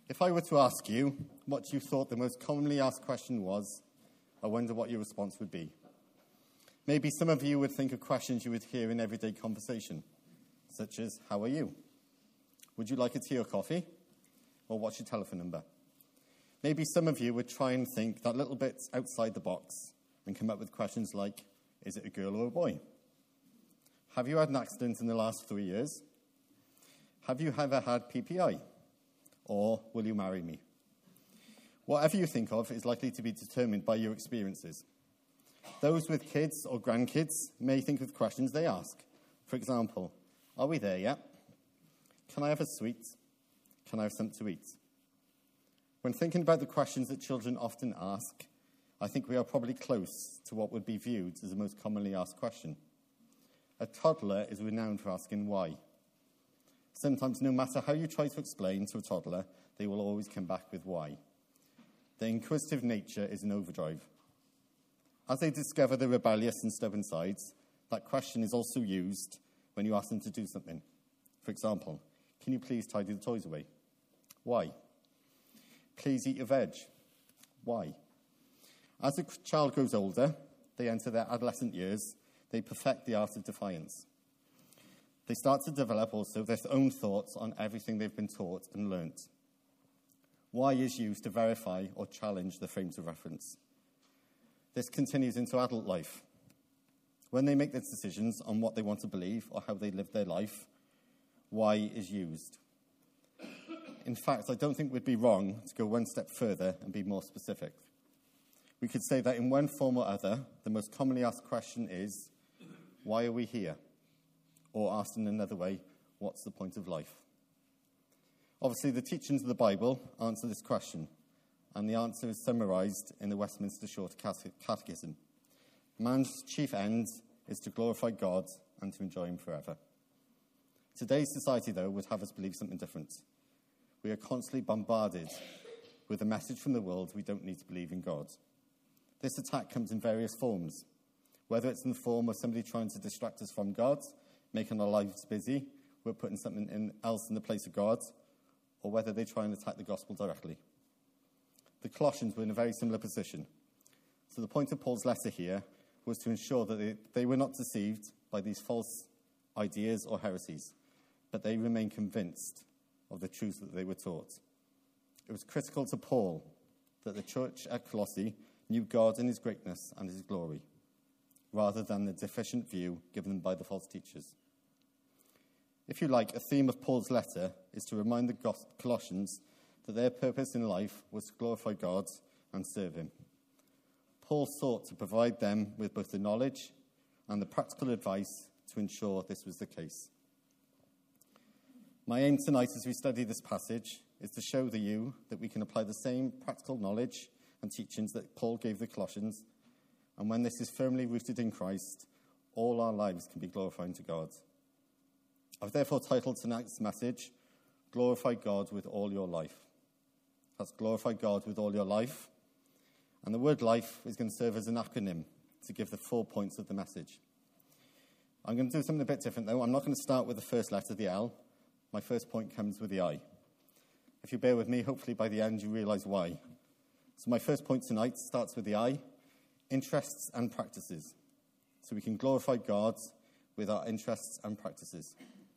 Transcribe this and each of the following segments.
If I were to ask you what you thought the most commonly asked question was, I wonder what your response would be. Maybe some of you would think of questions you would hear in everyday conversation, such as, how are you? Would you like a tea or coffee? Or what's your telephone number? Maybe some of you would try and think that little bit outside the box and come up with questions like, is it a girl or a boy? Have you had an accident in the last 3 years? Have you ever had PPI? Or will you marry me? Whatever you think of is likely to be determined by your experiences. Those with kids or grandkids may think of questions they ask. For example, are we there yet? Can I have a sweet? Can I have something to eat? When thinking about the questions that children often ask, I think we are probably close to what would be viewed as the most commonly asked question. A toddler is renowned for asking why. Sometimes, no matter how you try to explain to a toddler, they will always come back with why. Their inquisitive nature is in overdrive. As they discover the rebellious and stubborn sides, that question is also used when you ask them to do something. For example, can you please tidy the toys away? Why? Please eat your veg. Why? As a child grows older, they enter their adolescent years, they perfect the art of defiance. They start to develop also their own thoughts on everything they've been taught and learnt. Why is used to verify or challenge the frames of reference. This continues into adult life. When they make their decisions on what they want to believe or how they live their life, why is used. In fact, I don't think we'd be wrong to go one step further and be more specific. We could say that in one form or other, the most commonly asked question is, why are we here? Or asked in another way, what's the point of life? Obviously, the teachings of the Bible answer this question, and the answer is summarized in the Westminster Short Catechism. Man's chief end is to glorify God and to enjoy him forever. Today's society, though, would have us believe something different. We are constantly bombarded with a message from the world we don't need to believe in God. This attack comes in various forms, whether it's in the form of somebody trying to distract us from God, making our lives busy, we're putting something else in the place of God, or whether they try and attack the gospel directly. The Colossians were in a very similar position. So the point of Paul's letter here was to ensure that they were not deceived by these false ideas or heresies, but they remained convinced of the truth that they were taught. It was critical to Paul that the church at Colossae knew God in his greatness and his glory, rather than the deficient view given them by the false teachers. If you like, a theme of Paul's letter is to remind the Colossians that their purpose in life was to glorify God and serve him. Paul sought to provide them with both the knowledge and the practical advice to ensure this was the case. My aim tonight as we study this passage is to show you that we can apply the same practical knowledge and teachings that Paul gave the Colossians, and when this is firmly rooted in Christ, all our lives can be glorifying to God. I've therefore titled tonight's message, Glorify God with All Your Life. That's glorify God with all your life. And the word life is going to serve as an acronym to give the 4 points of the message. I'm going to do something a bit different, though. I'm not going to start with the first letter, the L. My first point comes with the I. If you bear with me, hopefully by the end you realise why. So my first point tonight starts with the I, interests and practices. So we can glorify God with our interests and practices.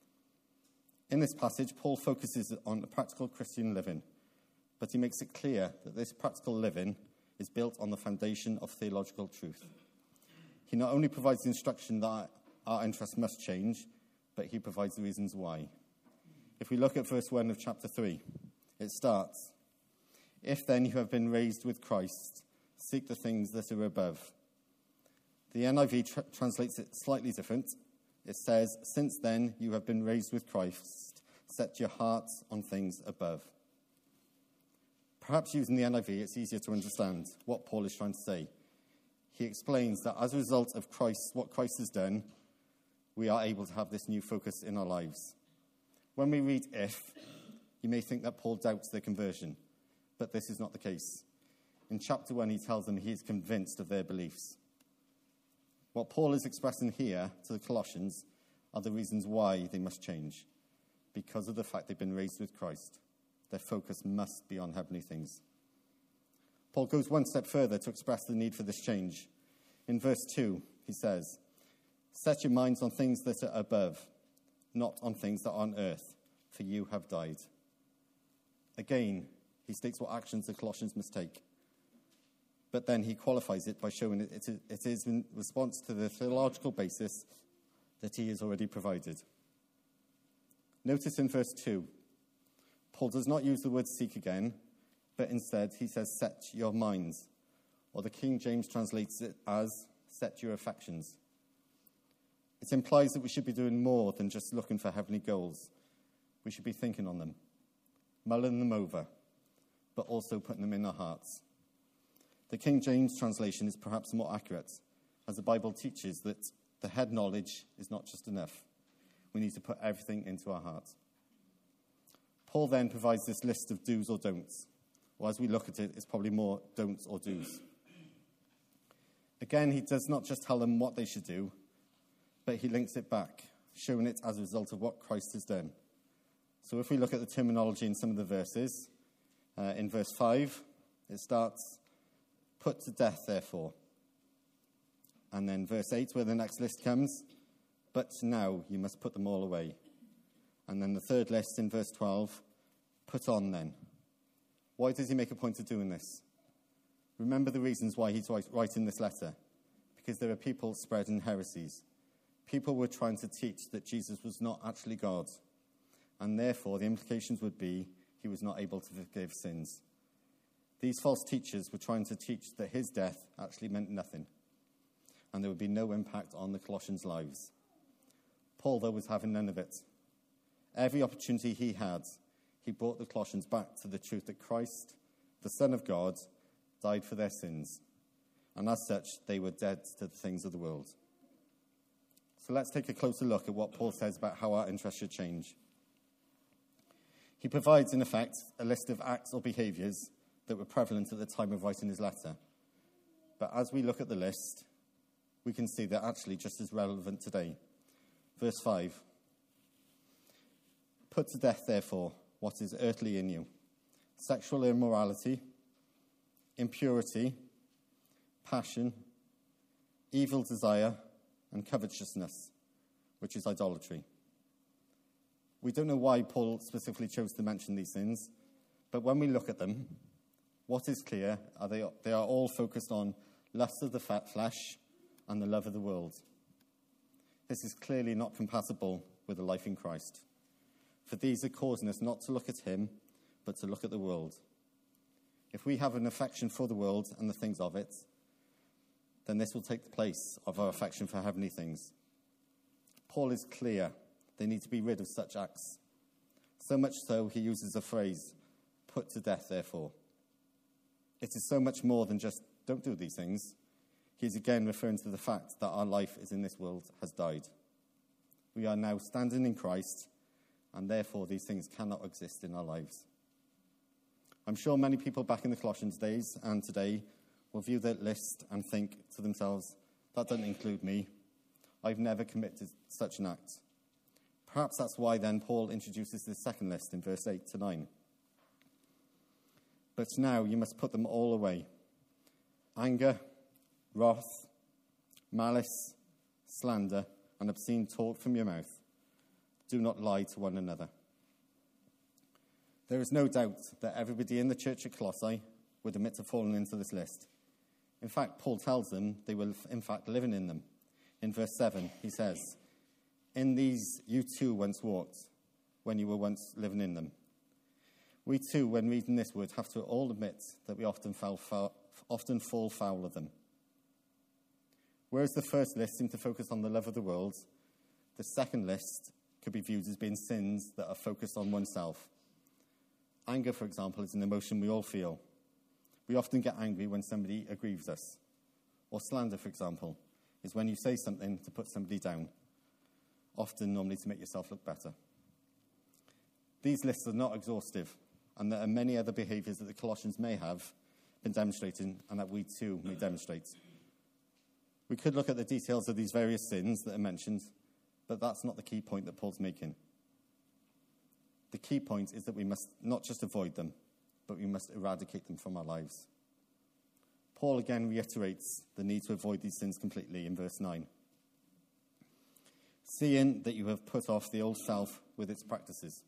In this passage, Paul focuses on the practical Christian living, but he makes it clear that this practical living is built on the foundation of theological truth. He not only provides the instruction that our interests must change, but he provides the reasons why. If we look at verse 1 of chapter 3, it starts, "If then you have been raised with Christ, seek the things that are above." The NIV translates it slightly different. It says, "Since then you have been raised with Christ, set your hearts on things above." Perhaps using the NIV, it's easier to understand what Paul is trying to say. He explains that as a result of what Christ has done, we are able to have this new focus in our lives. When we read "if," you may think that Paul doubts their conversion, but this is not the case. In chapter 1, he tells them he is convinced of their beliefs. What Paul is expressing here to the Colossians are the reasons why they must change, because of the fact they've been raised with Christ. Their focus must be on heavenly things. Paul goes one step further to express the need for this change. In verse 2, he says, "Set your minds on things that are above, not on things that are on earth, for you have died." Again, he states what actions the Colossians must take. But then he qualifies it by showing it is in response to the theological basis that he has already provided. Notice in verse 2, Paul does not use the word seek again, but instead he says set your minds, or the King James translates it as set your affections. It implies that we should be doing more than just looking for heavenly goals. We should be thinking on them, mulling them over, but also putting them in our hearts. The King James translation is perhaps more accurate, as the Bible teaches that the head knowledge is not just enough. We need to put everything into our heart. Paul then provides this list of do's or don'ts. Or as we look at it, it's probably more don'ts or do's. Again, he does not just tell them what they should do, but he links it back, showing it as a result of what Christ has done. So if we look at the terminology in some of the verses, in verse 5, it starts, "Put to death, therefore." And then verse 8, where the next list comes, "But now you must put them all away." And then the third list in verse 12, "Put on then." Why does he make a point of doing this? Remember the reasons why he's writing this letter. Because there are people spreading heresies. People were trying to teach that Jesus was not actually God. And therefore, the implications would be he was not able to forgive sins. These false teachers were trying to teach that his death actually meant nothing. And there would be no impact on the Colossians' lives. Paul, though, was having none of it. Every opportunity he had, he brought the Colossians back to the truth that Christ, the Son of God, died for their sins. And as such, they were dead to the things of the world. So let's take a closer look at what Paul says about how our interests should change. He provides, in effect, a list of acts or behaviours that were prevalent at the time of writing his letter. But as we look at the list, we can see they're actually just as relevant today. Verse 5, "Put to death, therefore, what is earthly in you: sexual immorality, impurity, passion, evil desire, and covetousness, which is idolatry." We don't know why Paul specifically chose to mention these sins, but when we look at them, what is clear are they are all focused on lust of the flesh and the love of the world. This is clearly not compatible with a life in Christ, for these are causing us not to look at him, but to look at the world. If we have an affection for the world and the things of it, then this will take the place of our affection for heavenly things. Paul is clear. They need to be rid of such acts. So much so, he uses the phrase, "Put to death, therefore." It is so much more than just, don't do these things. He is again referring to the fact that our life is in this world has died. We are now standing in Christ, and therefore these things cannot exist in our lives. I'm sure many people back in the Colossians days and today will view that list and think to themselves, that doesn't include me. I've never committed such an act. Perhaps that's why then Paul introduces this second list in verse 8 to 9. "But now you must put them all away: anger, wrath, malice, slander, and obscene talk from your mouth. Do not lie to one another." There is no doubt that everybody in the church at Colossae would admit to falling into this list. In fact, Paul tells them they were in fact living in them. In verse 7, he says, "In these you too once walked, when you were once living in them." We too, when reading this would have to all admit that we often fall foul of them. Whereas the first list seemed to focus on the love of the world, the second list could be viewed as being sins that are focused on oneself. Anger, for example, is an emotion we all feel. We often get angry when somebody aggrieves us. Or slander, for example, is when you say something to put somebody down, often normally to make yourself look better. These lists are not exhaustive, and there are many other behaviours that the Colossians may have been demonstrating and that we too may demonstrate. We could look at the details of these various sins that are mentioned, but that's not the key point that Paul's making. The key point is that we must not just avoid them, but we must eradicate them from our lives. Paul again reiterates the need to avoid these sins completely in verse 9. Seeing that you have put off the old self with its practices.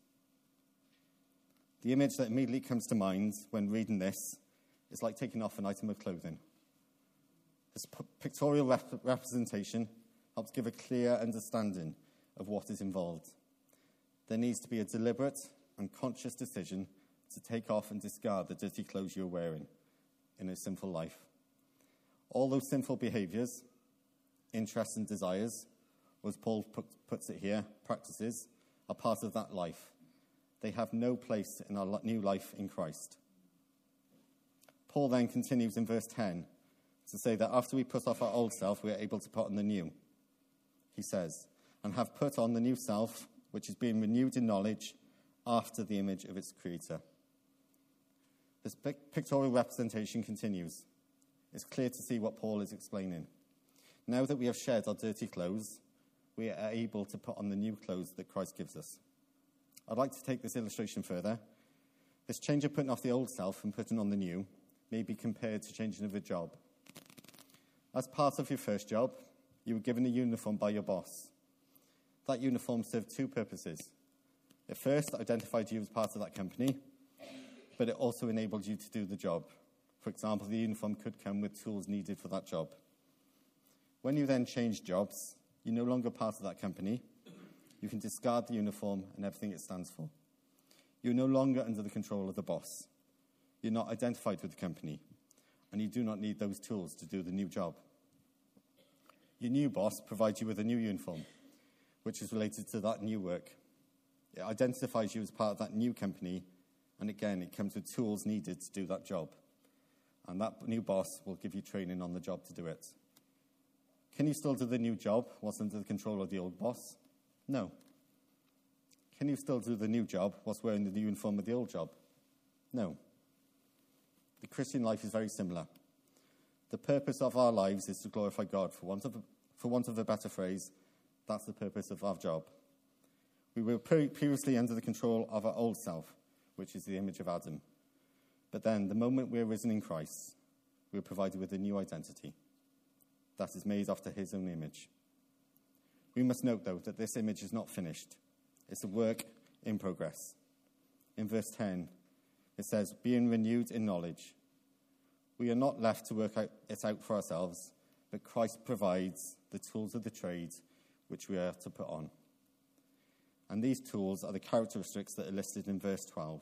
The image that immediately comes to mind when reading this is like taking off an item of clothing. This pictorial representation helps give a clear understanding of what is involved. There needs to be a deliberate and conscious decision to take off and discard the dirty clothes you're wearing in a sinful life. All those sinful behaviors, interests and desires, or as Paul puts it here, practices, are part of that life. They have no place in our new life in Christ. Paul then continues in verse 10 to say that after we put off our old self, we are able to put on the new. He says, and have put on the new self, which is being renewed in knowledge after the image of its creator. This pictorial representation continues. It's clear to see what Paul is explaining. Now that we have shed our dirty clothes, we are able to put on the new clothes that Christ gives us. I'd like to take this illustration further. This change of putting off the old self and putting on the new may be compared to changing of a job. As part of your first job, you were given a uniform by your boss. That uniform served two purposes. It first identified you as part of that company, but it also enabled you to do the job. For example, the uniform could come with tools needed for that job. When you then change jobs, you're no longer part of that company. You can discard the uniform and everything it stands for. You're no longer under the control of the boss. You're not identified with the company, and you do not need those tools to do the new job. Your new boss provides you with a new uniform, which is related to that new work. It identifies you as part of that new company, and again, it comes with tools needed to do that job. And that new boss will give you training on the job to do it. Can you still do the new job whilst under the control of the old boss? No. Can you still do the new job whilst wearing the new uniform of the old job? No. The Christian life is very similar. The purpose of our lives is to glorify God. For want of a better phrase, that's the purpose of our job. We were previously under the control of our old self, which is the image of Adam. But then, the moment we are risen in Christ, we are provided with a new identity that is made after his own image. We must note, though, that this image is not finished. It's a work in progress. In verse 10, it says, being renewed in knowledge. We are not left to work it out for ourselves, but Christ provides the tools of the trade which we are to put on. And these tools are the characteristics that are listed in verse 12.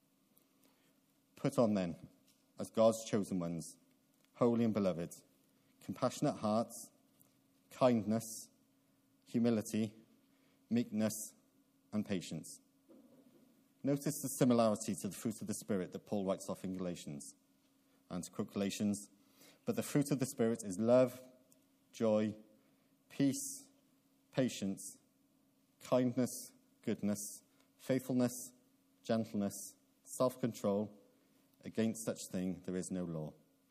Put on then, as God's chosen ones, holy and beloved, compassionate hearts, kindness, humility, meekness, and patience. Notice the similarity to the fruit of the Spirit that Paul writes off in Galatians. And to quote Galatians, but the fruit of the Spirit is love, joy, peace, patience, kindness, goodness, faithfulness, gentleness, self-control. Against such thing there is no law.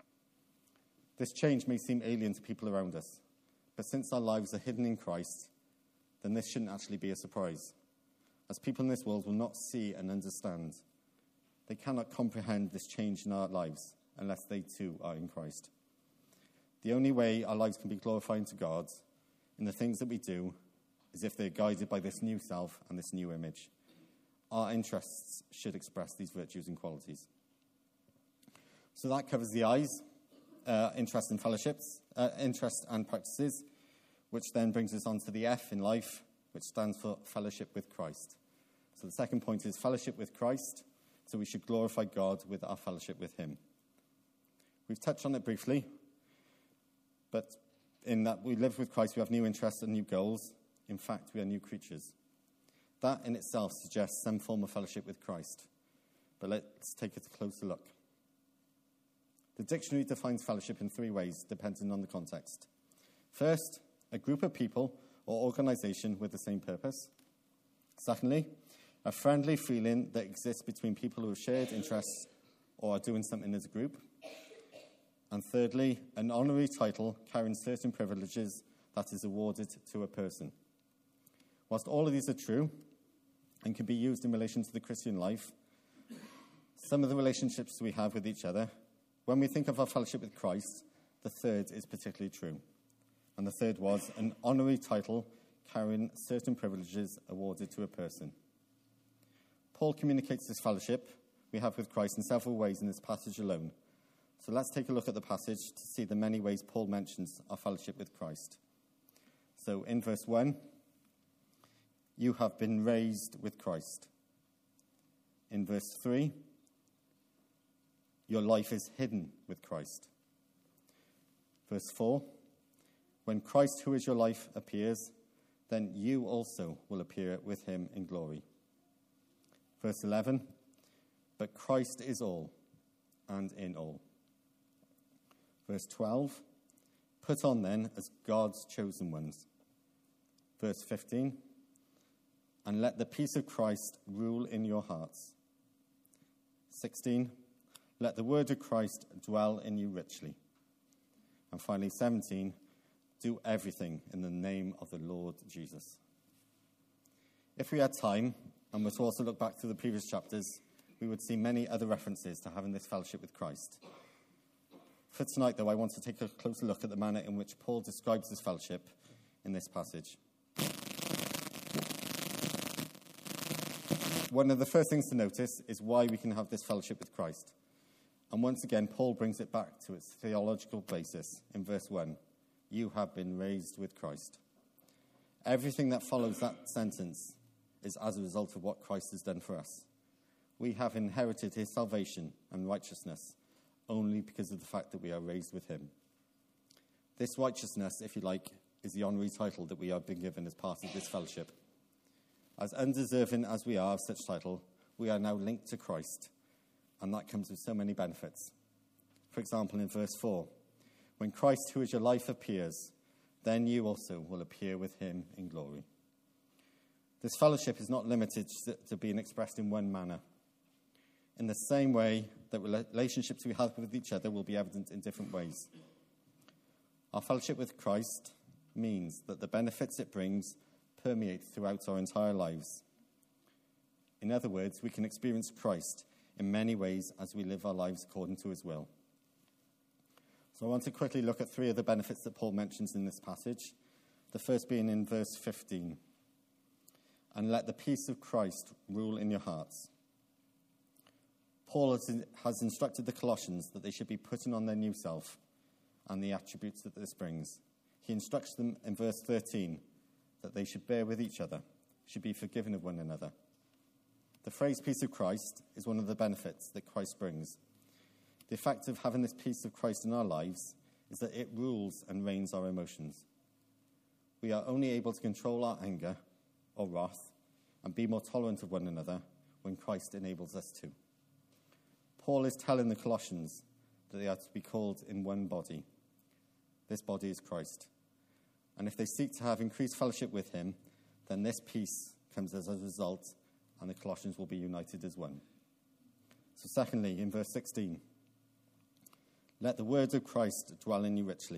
This change may seem alien to people around us, but since our lives are hidden in Christ, then this shouldn't actually be a surprise, as people in this world will not see and understand. They cannot comprehend this change in our lives unless they too are in Christ. The only way our lives can be glorifying to God in the things that we do is if they're guided by this new self and this new image. Our interests should express these virtues and qualities. So that covers the I's, interest and fellowships, interest and practices, which then brings us on to the F in life, which stands for fellowship with Christ. So the second point is fellowship with Christ, so we should glorify God with our fellowship with him. We've touched on it briefly, but in that we live with Christ, we have new interests and new goals. In fact, we are new creatures. That in itself suggests some form of fellowship with Christ. But let's take a closer look. The dictionary defines fellowship in three ways, depending on the context. First, a group of people or organization with the same purpose. Secondly, a friendly feeling that exists between people who have shared interests or are doing something as a group. And thirdly, an honorary title carrying certain privileges that is awarded to a person. Whilst all of these are true, and can be used in relation to the Christian life. Some of the relationships we have with each other, when we think of our fellowship with Christ, the third is particularly true. And the third was an honorary title carrying certain privileges awarded to a person. Paul communicates this fellowship we have with Christ in several ways in this passage alone. So let's take a look at the passage to see the many ways Paul mentions our fellowship with Christ. So in verse 1, you have been raised with Christ. In verse 3, your life is hidden with Christ. Verse 4, when Christ, who is your life, appears, then you also will appear with him in glory. Verse 11, but Christ is all and in all. Verse 12, put on then as God's chosen ones. Verse 15, and let the peace of Christ rule in your hearts. 16, let the word of Christ dwell in you richly. And finally, 17, do everything in the name of the Lord Jesus. If we had time, and were to also look back to the previous chapters, we would see many other references to having this fellowship with Christ. For tonight, though, I want to take a closer look at the manner in which Paul describes this fellowship in this passage. One of the first things to notice is why we can have this fellowship with Christ. And once again, Paul brings it back to its theological basis in verse 1. You have been raised with Christ. Everything that follows that sentence is as a result of what Christ has done for us. We have inherited his salvation and righteousness only because of the fact that we are raised with him. This righteousness, if you like, is the honorary title that we have been given as part of this fellowship. As undeserving as we are of such title, we are now linked to Christ, and that comes with so many benefits. For example, in verse 4, when Christ, who is your life, appears, then you also will appear with him in glory. This fellowship is not limited to being expressed in one manner. In the same way that relationships we have with each other will be evident in different ways. Our fellowship with Christ means that the benefits it brings permeate throughout our entire lives. In other words, we can experience Christ in many ways as we live our lives according to his will. So I want to quickly look at three of the benefits that Paul mentions in this passage. The first being in verse 15. And let the peace of Christ rule in your hearts. Paul has instructed the Colossians that they should be putting on their new self and the attributes that this brings. He instructs them in verse 13 that they should bear with each other, should be forgiven of one another. The phrase peace of Christ is one of the benefits that Christ brings. The effect of having this peace of Christ in our lives is that it rules and reigns our emotions. We are only able to control our anger or wrath and be more tolerant of one another when Christ enables us to. Paul is telling the Colossians that they are to be called in one body. This body is Christ. And if they seek to have increased fellowship with him, then this peace comes as a result, and the Colossians will be united as one. So secondly, in verse 16, let the word of Christ dwell in you richly.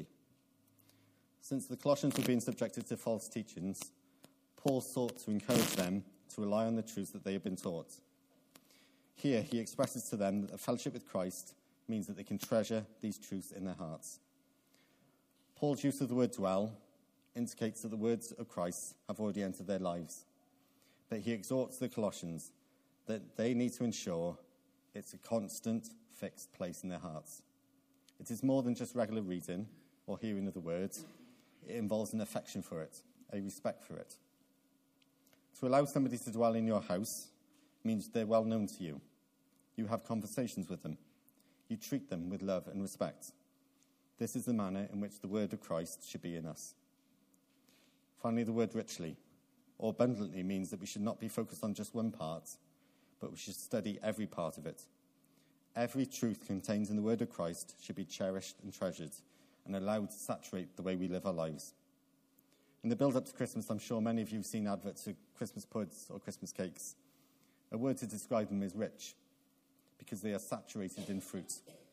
Since the Colossians were being subjected to false teachings, Paul sought to encourage them to rely on the truths that they had been taught. Here, he expresses to them that a fellowship with Christ means that they can treasure these truths in their hearts. Paul's use of the word dwell indicates that the words of Christ have already entered their lives. But he exhorts the Colossians that they need to ensure it's a constant, fixed place in their hearts. It is more than just regular reading or hearing of the words. It involves an affection for it, a respect for it. To allow somebody to dwell in your house means they're well known to you. You have conversations with them. You treat them with love and respect. This is the manner in which the word of Christ should be in us. Finally, the word richly, or abundantly, means that we should not be focused on just one part, but we should study every part of it. Every truth contained in the word of Christ should be cherished and treasured and allowed to saturate the way we live our lives. In the build-up to Christmas, I'm sure many of you have seen adverts for Christmas puds or Christmas cakes. A word to describe them is rich, because they are saturated in fruit.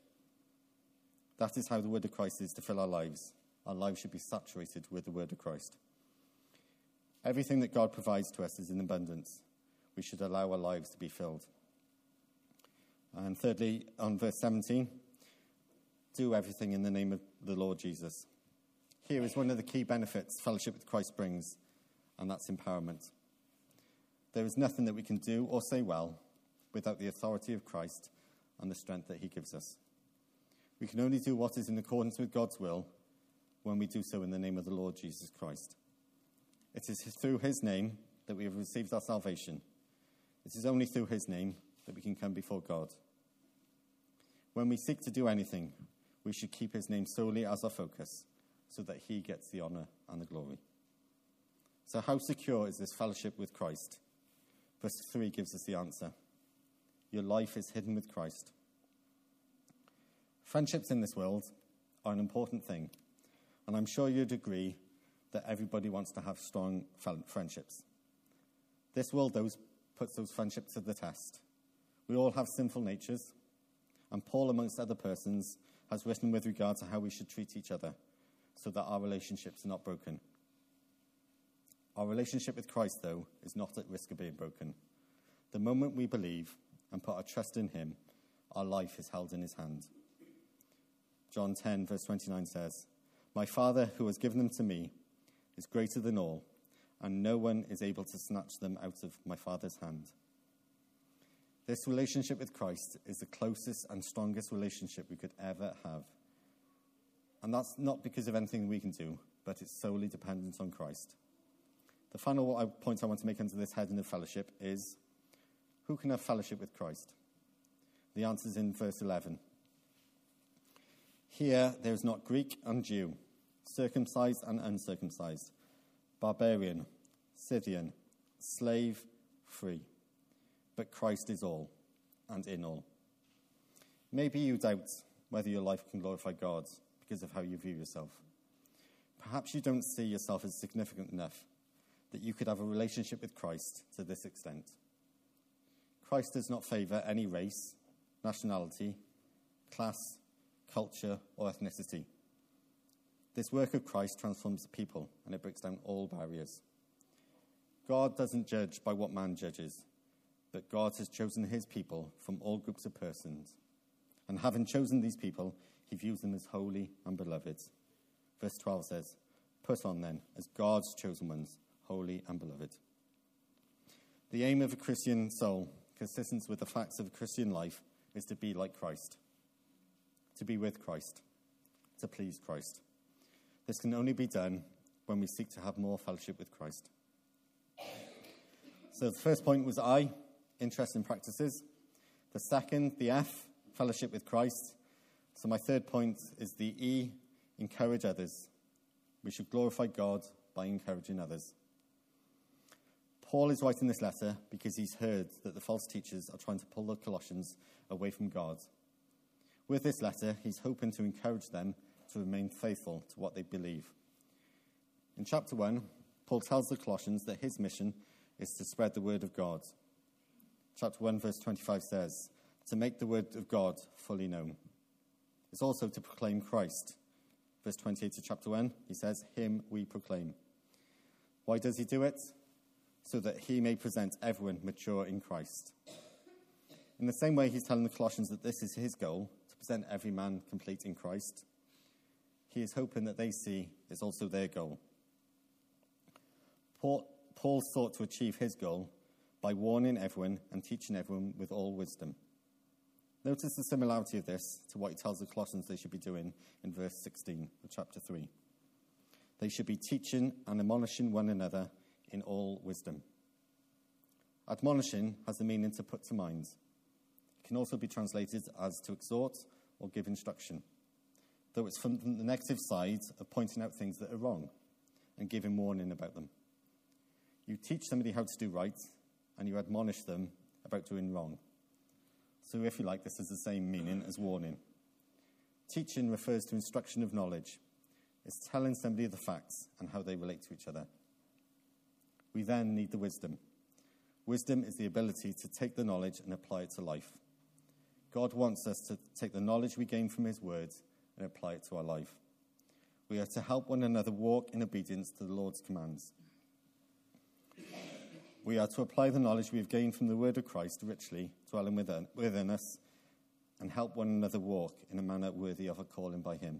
That is how the word of Christ is to fill our lives. Our lives should be saturated with the word of Christ. Everything that God provides to us is in abundance. we should allow our lives to be filled. And thirdly, on verse 17, do everything in the name of the Lord Jesus. Here is one of the key benefits fellowship with Christ brings, and that's empowerment. There is nothing that we can do or say well without the authority of Christ and the strength that he gives us. We can only do what is in accordance with God's will when we do so in the name of the Lord Jesus Christ. It is through his name that we have received our salvation. It is only through his name that we can come before God. When we seek to do anything, we should keep his name solely as our focus so that he gets the honour and the glory. So how secure is this fellowship with Christ? Verse 3 gives us the answer. Your life is hidden with Christ. Friendships in this world are an important thing, and I'm sure you'd agree that everybody wants to have strong friendships. This world, puts those friendships to the test. We all have sinful natures, and Paul, amongst other persons, has written with regard to how we should treat each other so that our relationships are not broken. Our relationship with Christ, though, is not at risk of being broken. The moment we believe and put our trust in him, our life is held in his hand. John 10, verse 29 says, "My Father, who has given them to me, is greater than all, and no one is able to snatch them out of my Father's hand." This relationship with Christ is the closest and strongest relationship we could ever have. And that's not because of anything we can do, but it's solely dependent on Christ. The final point I want to make under this heading of fellowship is, who can have fellowship with Christ? The answer is in verse 11. Here there is not Greek and Jew, circumcised and uncircumcised, barbarian, Scythian, slave, free. But Christ is all and in all. Maybe you doubt whether your life can glorify God because of how you view yourself. Perhaps you don't see yourself as significant enough that you could have a relationship with Christ to this extent. Christ does not favour any race, nationality, class, culture, or ethnicity. This work of Christ transforms the people, and it breaks down all barriers. God doesn't judge by what man judges, but God has chosen his people from all groups of persons. And having chosen these people, he views them as holy and beloved. Verse 12 says, "Put on then, as God's chosen ones, holy and beloved." The aim of a Christian soul, consistent with the facts of a Christian life, is to be like Christ, to be with Christ, to please Christ. This can only be done when we seek to have more fellowship with Christ. So the first point was I, interest in practices. The second, the F, fellowship with Christ. So my third point is the E, encourage others. We should glorify God by encouraging others. Paul is writing this letter because he's heard that the false teachers are trying to pull the Colossians away from God. With this letter, he's hoping to encourage them to remain faithful to what they believe. In chapter 1, Paul tells the Colossians that his mission is to spread the word of God. Chapter 1, verse 25 says, to make the word of God fully known. It's also to proclaim Christ. Verse 28 of chapter 1, he says, him we proclaim. Why does he do it? So that he may present everyone mature in Christ. In the same way, he's telling the Colossians that this is his goal, to present every man complete in Christ. He is hoping that they see it's also their goal. Paul sought to achieve his goal by warning everyone and teaching everyone with all wisdom. Notice the similarity of this to what he tells the Colossians they should be doing in verse 16 of chapter 3. They should be teaching and admonishing one another in all wisdom. Admonishing has the meaning to put to mind. It can also be translated as to exhort or give instruction, though it's from the negative side of pointing out things that are wrong and giving warning about them. You teach somebody how to do right, and you admonish them about doing wrong. So if you like, this has the same meaning as warning. Teaching refers to instruction of knowledge. It's telling somebody the facts and how they relate to each other. We then need the wisdom. Wisdom is the ability to take the knowledge and apply it to life. God wants us to take the knowledge we gain from his words and apply it to our life. We are to help one another walk in obedience to the Lord's commands. We are to apply the knowledge we have gained from the word of Christ richly, dwelling within us, and help one another walk in a manner worthy of a calling by him.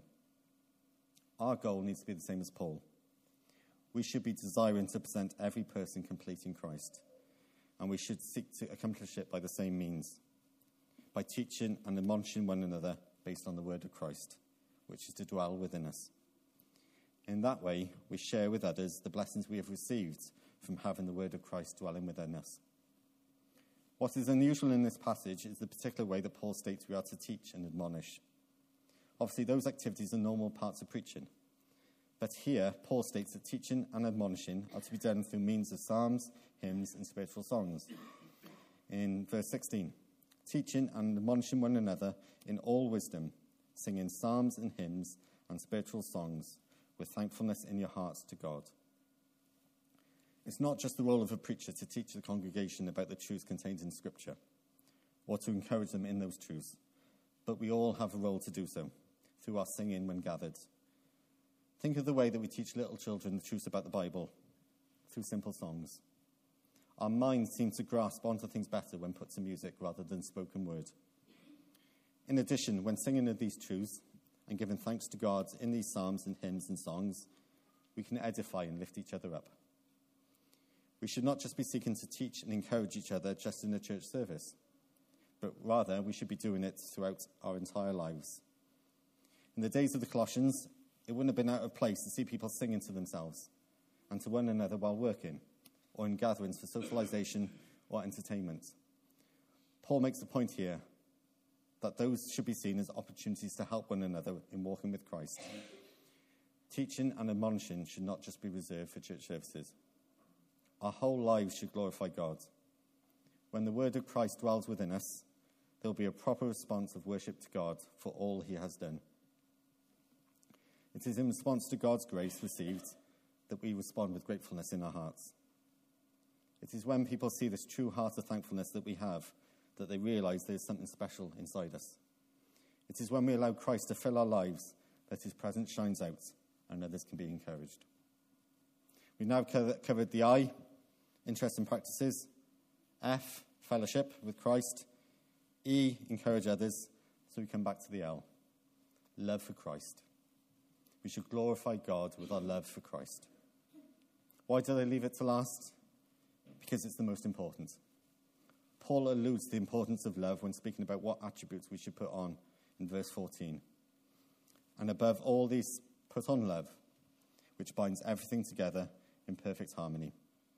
Our goal needs to be the same as Paul. We should be desiring to present every person complete in Christ, and we should seek to accomplish it by the same means, by teaching and admonishing one another based on the word of Christ, which is to dwell within us. In that way, we share with others the blessings we have received from having the word of Christ dwelling within us. What is unusual in this passage is the particular way that Paul states we are to teach and admonish. Obviously, those activities are normal parts of preaching. But here, Paul states that teaching and admonishing are to be done through means of psalms, hymns, and spiritual songs. In verse 16, teaching and admonishing one another in all wisdom, singing psalms and hymns and spiritual songs with thankfulness in your hearts to God. It's not just the role of a preacher to teach the congregation about the truths contained in Scripture, or to encourage them in those truths, but we all have a role to do so, through our singing when gathered. Think of the way that we teach little children the truths about the Bible, through simple songs. Our minds seem to grasp onto things better when put to music rather than spoken word. In addition, when singing of these truths and giving thanks to God in these psalms and hymns and songs, we can edify and lift each other up. We should not just be seeking to teach and encourage each other just in a church service, but rather we should be doing it throughout our entire lives. In the days of the Colossians, it wouldn't have been out of place to see people singing to themselves and to one another while working, or in gatherings for socialization or entertainment. Paul makes the point here that those should be seen as opportunities to help one another in walking with Christ. Teaching and admonishing should not just be reserved for church services. Our whole lives should glorify God. When the word of Christ dwells within us, there will be a proper response of worship to God for all he has done. It is in response to God's grace received that we respond with gratefulness in our hearts. It is when people see this true heart of thankfulness that we have that they realize there is something special inside us. It is when we allow Christ to fill our lives that his presence shines out and others can be encouraged. We've now covered the I, interest and practices, F, fellowship with Christ, E, encourage others, so we come back to the L, love for Christ. We should glorify God with our love for Christ. Why did I leave it to last? Because it's the most important. Paul alludes to the importance of love when speaking about what attributes we should put on in verse 14. And above all these, put on love, which binds everything together in perfect harmony.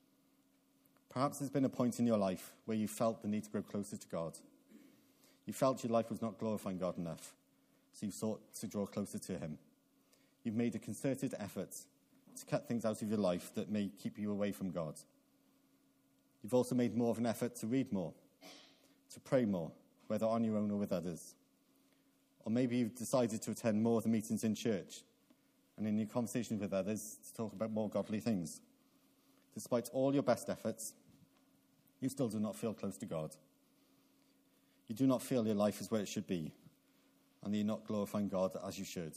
Perhaps there's been a point in your life where you felt the need to grow closer to God. You felt your life was not glorifying God enough, so you sought to draw closer to him. You've made a concerted effort to cut things out of your life that may keep you away from God. You've also made more of an effort to read more, to pray more, whether on your own or with others. Or maybe you've decided to attend more of the meetings in church and in your conversations with others to talk about more godly things. Despite all your best efforts, you still do not feel close to God. You do not feel your life is where it should be, and you're not glorifying God as you should.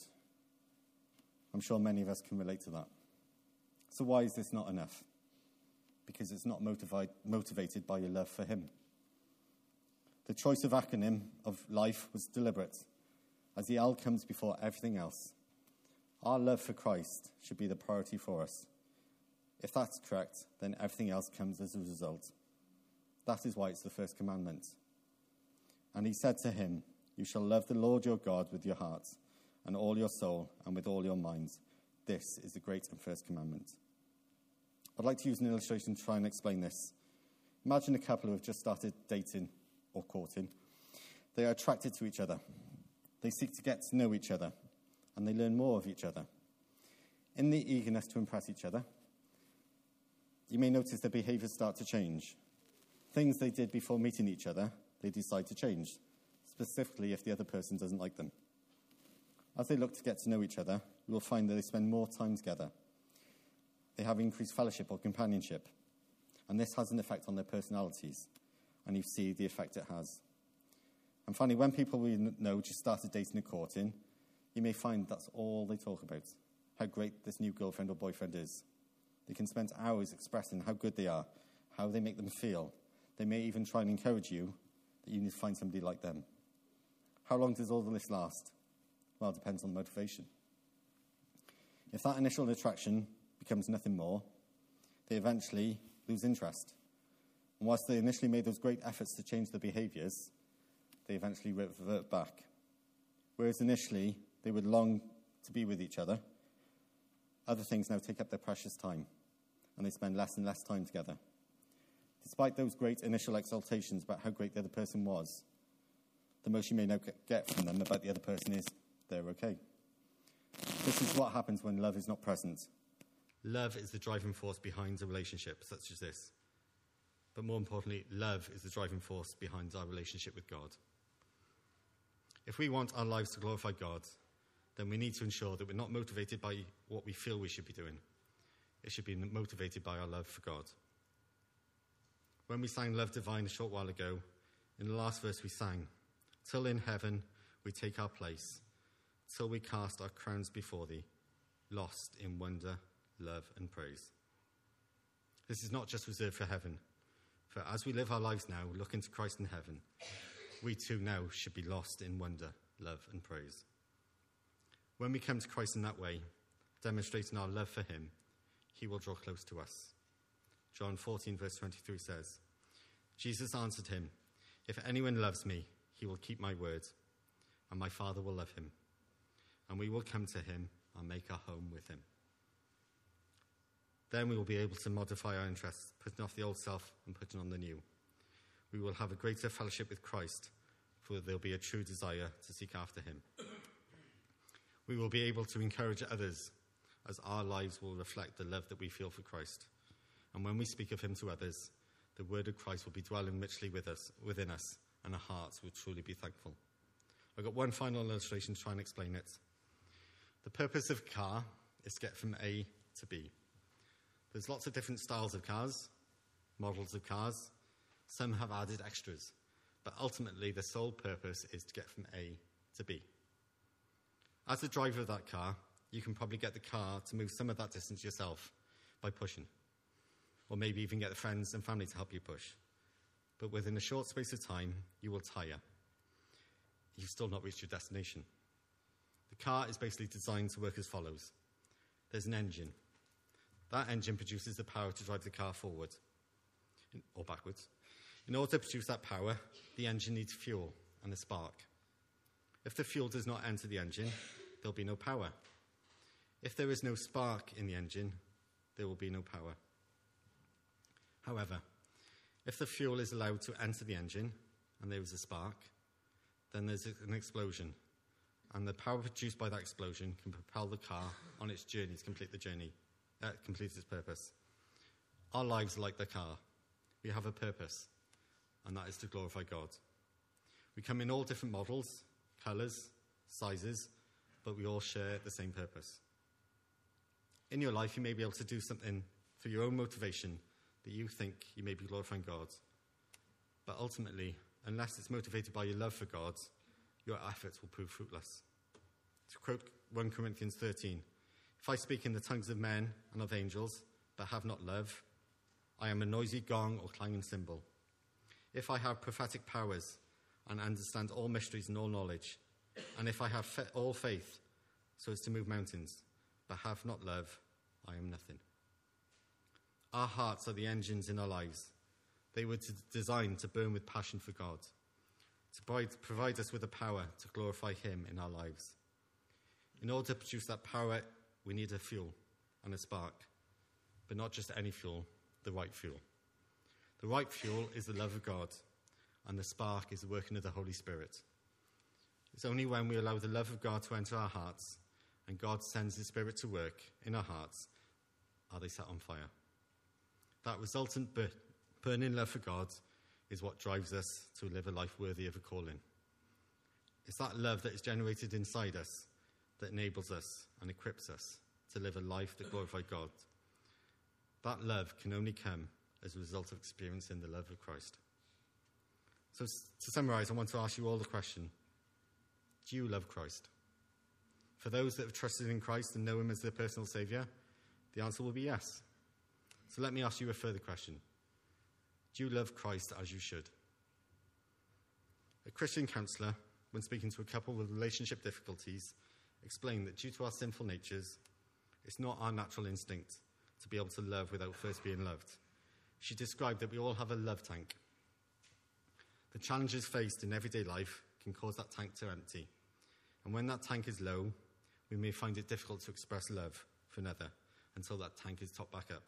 I'm sure many of us can relate to that. So why is this not enough? Because it's not motivated by your love for him. The choice of acronym of life was deliberate, as the L comes before everything else. Our love for Christ should be the priority for us. If that's correct, then everything else comes as a result. That is why it's the first commandment. And he said to him, you shall love the Lord your God with your heart and all your soul and with all your mind. This is the great and first commandment. I'd like to use an illustration to try and explain this. Imagine a couple who have just started dating or courting. They are attracted to each other. They seek to get to know each other, and they learn more of each other. In the eagerness to impress each other, you may notice their behaviours start to change. Things they did before meeting each other, they decide to change, specifically if the other person doesn't like them. As they look to get to know each other, you will find that they spend more time together. They have increased fellowship or companionship, and this has an effect on their personalities, and you see the effect it has. And finally, when people we know just started dating and courting, you may find that's all they talk about, how great this new girlfriend or boyfriend is. They can spend hours expressing how good they are how they make them feel. They may even try and encourage you that you need to find somebody like them. How long does all this last? Well, it depends on motivation. If that initial attraction becomes nothing more, they eventually lose interest. And whilst they initially made those great efforts to change their behaviours, they eventually revert back. Whereas initially they would long to be with each other, other things now take up their precious time, and they spend less and less time together. Despite those great initial exaltations about how great the other person was, the most you may now get from them about the other person is they're okay. This is what happens when love is not present. Love is the driving force behind a relationship such as this. But more importantly, love is the driving force behind our relationship with God. If we want our lives to glorify God, then we need to ensure that we're not motivated by what we feel we should be doing. It should be motivated by our love for God. When we sang Love Divine a short while ago, in the last verse we sang, "Till in heaven we take our place, till we cast our crowns before thee, lost in wonder, love and praise." This is not just reserved for heaven, for as we live our lives now, looking to Christ in heaven, we too now should be lost in wonder, love and praise. When we come to Christ in that way, demonstrating our love for him, he will draw close to us. John 14 verse 23 says, Jesus answered him, "If anyone loves me, he will keep my word, and my Father will love him, and we will come to him and make our home with him." Then we will be able to modify our interests, putting off the old self and putting on the new. We will have a greater fellowship with Christ, for there will be a true desire to seek after him. We will be able to encourage others, as our lives will reflect the love that we feel for Christ. And when we speak of him to others, the word of Christ will be dwelling richly within us, and our hearts will truly be thankful. I've got one final illustration to try and explain it. The purpose of a car is to get from A to B. There's lots of different styles of cars, models of cars. Some have added extras, but ultimately the sole purpose is to get from A to B. As the driver of that car, you can probably get the car to move some of that distance yourself by pushing, or maybe even get the friends and family to help you push. But within a short space of time, you will tire. You've still not reached your destination. The car is basically designed to work as follows. There's an engine. That engine produces the power to drive the car forward, or backwards. In order to produce that power, the engine needs fuel and a spark. If the fuel does not enter the engine, there'll be no power. If there is no spark in the engine, there will be no power. However, if the fuel is allowed to enter the engine and there is a spark, then there's an explosion, and the power produced by that explosion can propel the car on its journey to complete its purpose. Our lives are like the car. We have a purpose, and that is to glorify God. We come in all different models, colours, sizes, but we all share the same purpose. In your life, you may be able to do something for your own motivation that you think you may be glorifying God. But ultimately, unless it's motivated by your love for God, your efforts will prove fruitless. To quote 1 Corinthians 13, "If I speak in the tongues of men and of angels, but have not love, I am a noisy gong or clanging cymbal. If I have prophetic powers and understand all mysteries and all knowledge, and if I have all faith so as to move mountains, but have not love, I am nothing." Our hearts are the engines in our lives. They were designed to burn with passion for God, to provide us with the power to glorify him in our lives. In order to produce that power, we need a fuel and a spark, but not just any fuel, the right fuel. The right fuel is the love of God, and the spark is the working of the Holy Spirit. It's only when we allow the love of God to enter our hearts and God sends his Spirit to work in our hearts are they set on fire. That resultant burning love for God is what drives us to live a life worthy of a calling. It's that love that is generated inside us that enables us and equips us to live a life that glorifies God. That love can only come as a result of experiencing the love of Christ. So to summarise, I want to ask you all the question: do you love Christ? For those that have trusted in Christ and know him as their personal saviour, the answer will be yes. So let me ask you a further question. Do you love Christ as you should? A Christian counsellor, when speaking to a couple with relationship difficulties, explained that due to our sinful natures, it's not our natural instinct to be able to love without first being loved. She described that we all have a love tank. The challenges faced in everyday life can cause that tank to empty. And when that tank is low, we may find it difficult to express love for another until that tank is topped back up.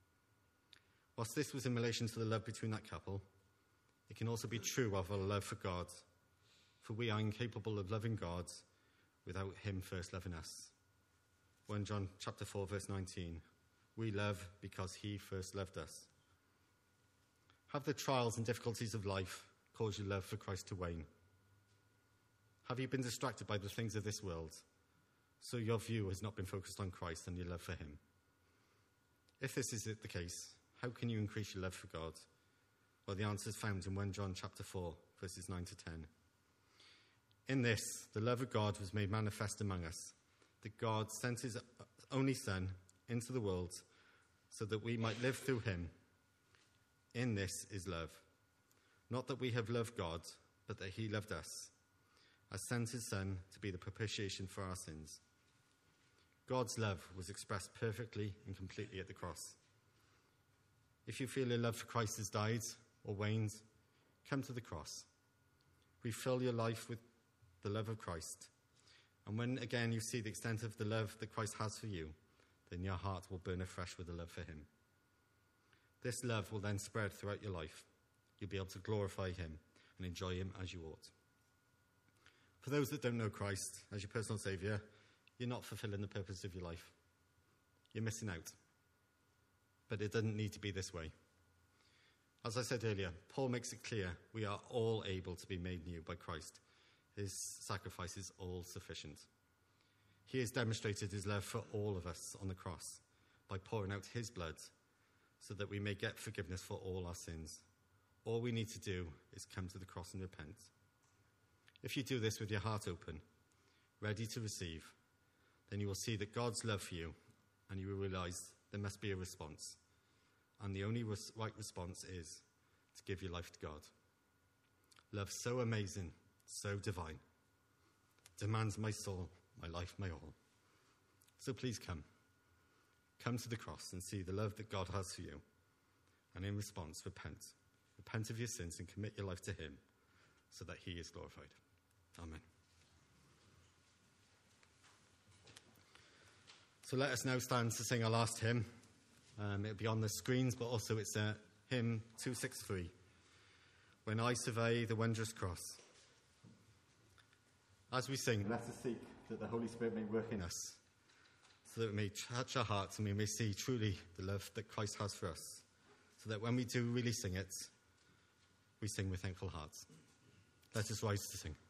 Whilst this was in relation to the love between that couple, it can also be true of our love for God, for we are incapable of loving God without him first loving us. 1 John chapter 4, verse 19, we love because he first loved us. Have the trials and difficulties of life caused your love for Christ to wane? Have you been distracted by the things of this world, so your view has not been focused on Christ and your love for him? If this is the case, how can you increase your love for God? Well, the answer is found in 1 John chapter 4, verses 9 to 10. In this, the love of God was made manifest among us, that God sent his only Son into the world so that we might live through him. In this is love. Not that we have loved God, but that he loved us, and sent his Son to be the propitiation for our sins. God's love was expressed perfectly and completely at the cross. If you feel your love for Christ has died or waned, come to the cross. Refill your life with the love of Christ. And when again you see the extent of the love that Christ has for you, then your heart will burn afresh with the love for him. This love will then spread throughout your life. You'll be able to glorify him and enjoy him as you ought. For those that don't know Christ as your personal Saviour, you're not fulfilling the purpose of your life. You're missing out. But it doesn't need to be this way. As I said earlier, Paul makes it clear we are all able to be made new by Christ. His sacrifice is all sufficient. He has demonstrated his love for all of us on the cross by pouring out his blood so that we may get forgiveness for all our sins. All we need to do is come to the cross and repent. If you do this with your heart open, ready to receive, then you will see that God's love for you, and you will realize there must be a response. And the only right response is to give your life to God. Love so amazing, so divine, demands my soul, my life, my all. So please come. Come to the cross and see the love that God has for you. And in response, repent. Repent of your sins and commit your life to him so that he is glorified. Amen. So let us now stand to sing our last hymn. It'll be on the screens, but also it's hymn 263, When I Survey the Wondrous Cross. As we sing, let us seek that the Holy Spirit may work in us, so that we may touch our hearts and we may see truly the love that Christ has for us, so that when we do really sing it, we sing with thankful hearts. Let us rise to sing.